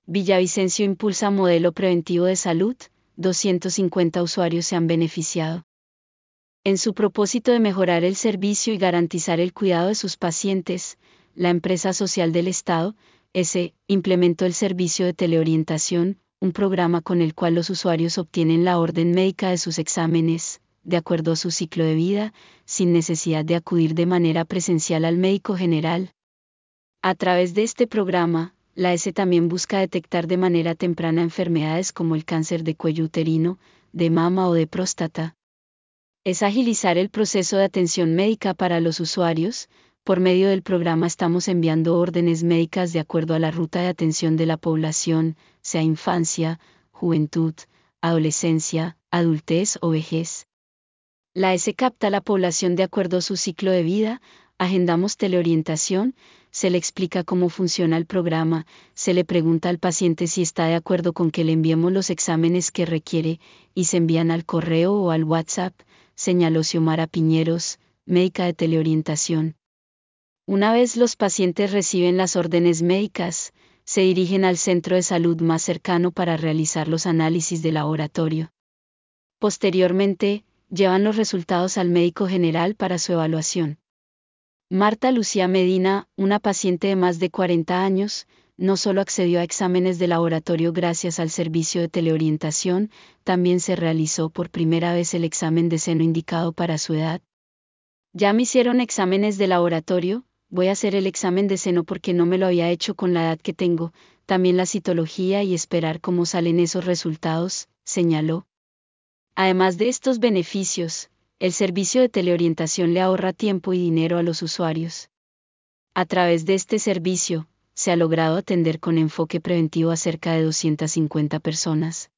Villavicencio impulsa modelo preventivo de salud, 250 usuarios se han beneficiado. En su propósito de mejorar el servicio y garantizar el cuidado de sus pacientes, la empresa social del Estado, ESE, implementó el servicio de teleorientación, un programa con el cual los usuarios obtienen la orden médica de sus exámenes, de acuerdo a su ciclo de vida, sin necesidad de acudir de manera presencial al médico general. A través de este programa, la ESE también busca detectar de manera temprana enfermedades como el cáncer de cuello uterino, de mama o de próstata. Es agilizar el proceso de atención médica para los usuarios. Por medio del programa estamos enviando órdenes médicas de acuerdo a la ruta de atención de la población, sea infancia, juventud, adolescencia, adultez o vejez. La ESE capta la población de acuerdo a su ciclo de vida, agendamos teleorientación, se le explica cómo funciona el programa, se le pregunta al paciente si está de acuerdo con que le enviemos los exámenes que requiere, y se envían al correo o al WhatsApp, señaló Xiomara Piñeros, médica de teleorientación. Una vez los pacientes reciben las órdenes médicas, se dirigen al centro de salud más cercano para realizar los análisis de laboratorio. Posteriormente, llevan los resultados al médico general para su evaluación. Marta Lucía Medina, una paciente de más de 40 años, no solo accedió a exámenes de laboratorio gracias al servicio de teleorientación, también se realizó por primera vez el examen de seno indicado para su edad. Ya me hicieron exámenes de laboratorio, voy a hacer el examen de seno porque no me lo había hecho con la edad que tengo, también la citología y esperar cómo salen esos resultados, señaló. Además de estos beneficios, el servicio de teleorientación le ahorra tiempo y dinero a los usuarios. A través de este servicio, se ha logrado atender con enfoque preventivo a cerca de 250 personas.